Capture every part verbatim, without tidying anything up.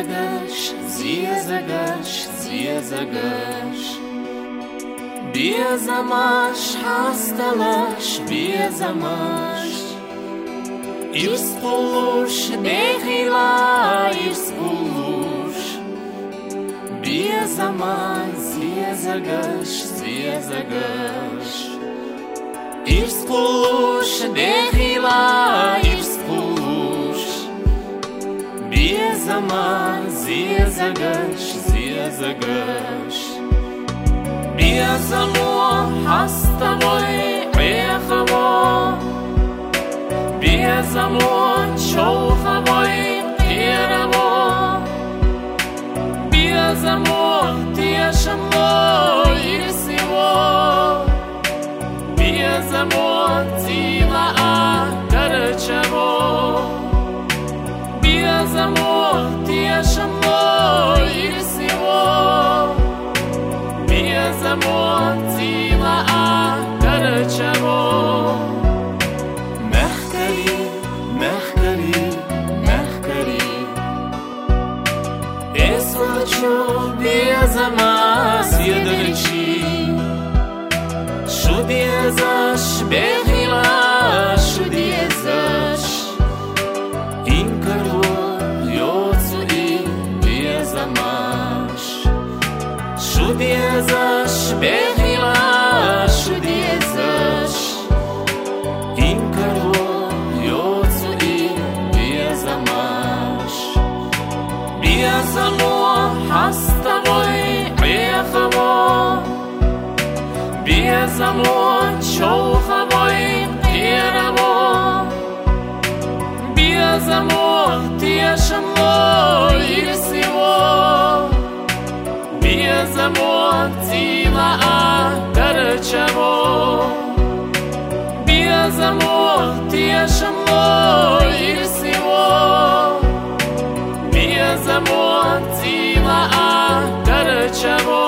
Ziezagash, ziezagash, ziezagash. Biezamash, hastalash, biezamash. Irspulush, behila, irspulush. Biezamash, ziezagash, ziezagash. Irspulush, behila, irspulush. Biezamash, ziezagash, ziezagash. Biezamo, hastavoy, echavo. Biezamo, chouchavoy, iravo. Biezamo, tieshamo, irsivo. Biezamo, tima a karchavo. Biezamo, tieshamo, irsivo. Biezamo, tima a karchavo. Mehkari, mehkari, mehkari. Eslacho biezamas yedrichi. Shu biezash behila, shu biezash. Inkarlo yotzuri biezamash. Shu biezash behila, shu biezash. Inkarlo yotzuri biezamash. Biezamo hastavoy echavo. Biezamo chouchavoy iravo. Biezamo tieshamo irsivo. Biezamo tima a karchavo. Biezamo tieshamo irsivo. Biezamo tima a karchavo.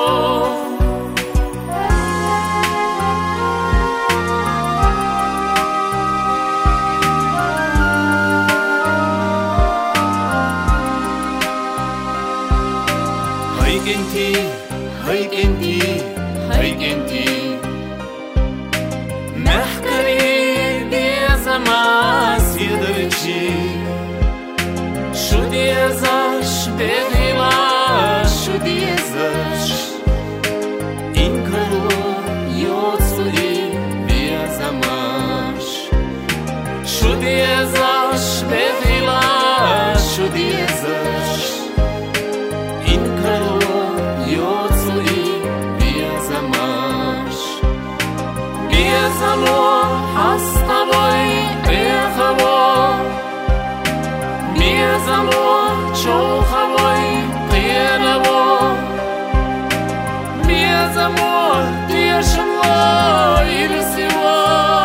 Haygenti, haygenti, haygenti. Mehkari biezamash yedrichi. Shu biezash behila, shu biezash. Inkarlo yotzuri biezamash. Shu biezash behila, shu biezash. Inkarlo yotzuri biezamash. Biezamo hastavoy echavo. Biezamo chouchavoy iravo. Biezamo tieshamo irsivo.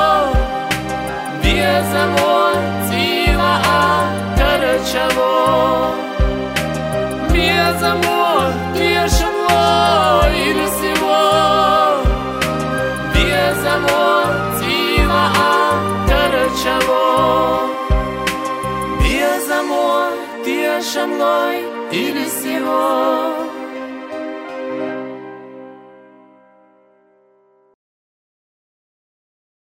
Biezamo tima a karchavo. Biezamo tieshamo irsivo. Biezamo tima a karchavo. Biezamo tieshamo irsivo.